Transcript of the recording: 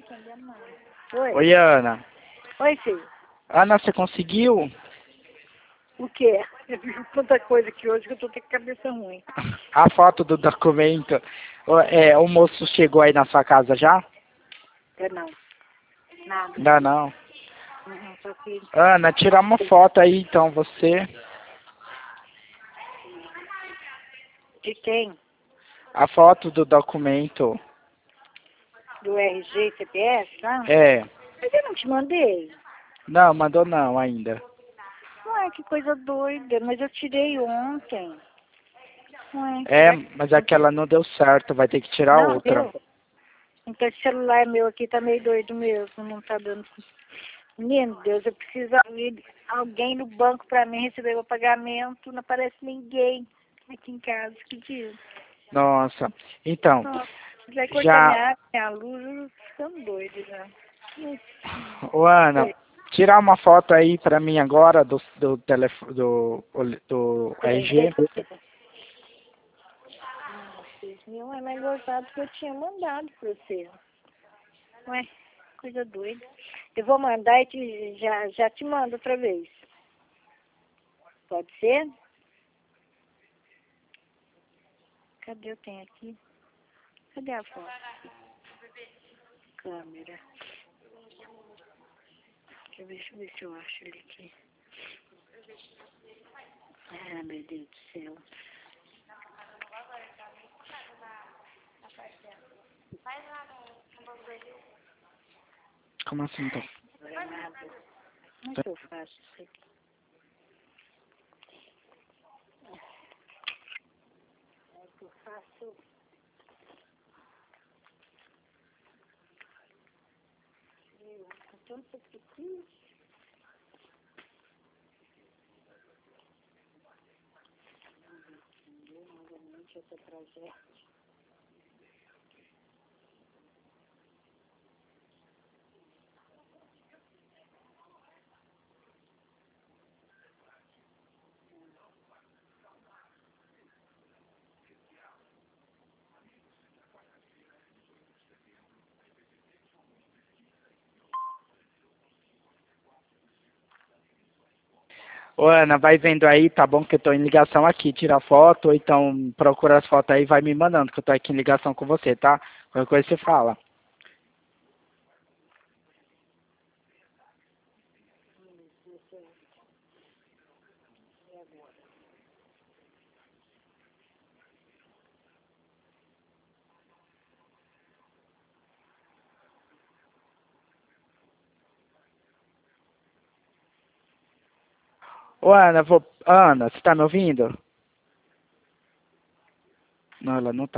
Oi. Oi, Ana. Oi, filho. Ana, você conseguiu? O quê? Eu fiz tanta coisa aqui hoje que eu tô com a cabeça ruim. A foto do documento. O moço chegou aí na sua casa já? Não. Nada. Ainda não. Só que... Ana, tira uma foto aí, então, você. De quem? A foto do documento. Do RG e CPF, tá? É. Mas eu não te mandei. Não, mandou não ainda. Ué, que coisa doida. Mas eu tirei ontem. Ué, É, mas aquela não deu certo, vai ter que tirar não, outra. deu. Então esse celular meu aqui tá meio doido mesmo. Não tá dando... Menino, Deus, eu preciso de alguém no banco pra mim receber meu pagamento. Não aparece ninguém aqui em casa. Que dia? Nossa. Então, Nossa, vai cortar já... minha luz, eu tô ficando doida já. Ô, Ana, tirar uma foto aí pra mim agora do telefone, do RG. Meu é mais gostado que eu tinha mandado pra você. Ué, coisa doida. Eu vou mandar e já te mando outra vez. Pode ser? Cadê eu tenho aqui? Cadê a foto? Câmera. Deixa eu ver se eu acho ele aqui. Ah, meu Deus do céu. Como assim, então? Não é nada. Como é que eu faço isso aqui? Como é que eu faço? Tanto pequeno. Novamente essa tragédia. Ô, Ana, vai vendo aí, tá bom? Que eu tô em ligação aqui, tira foto, ou então procura as fotos aí e vai me mandando, que eu tô aqui em ligação com você, tá? Qualquer coisa você fala. Ô, Ana, Ana, você tá me ouvindo? Não, ela não tá.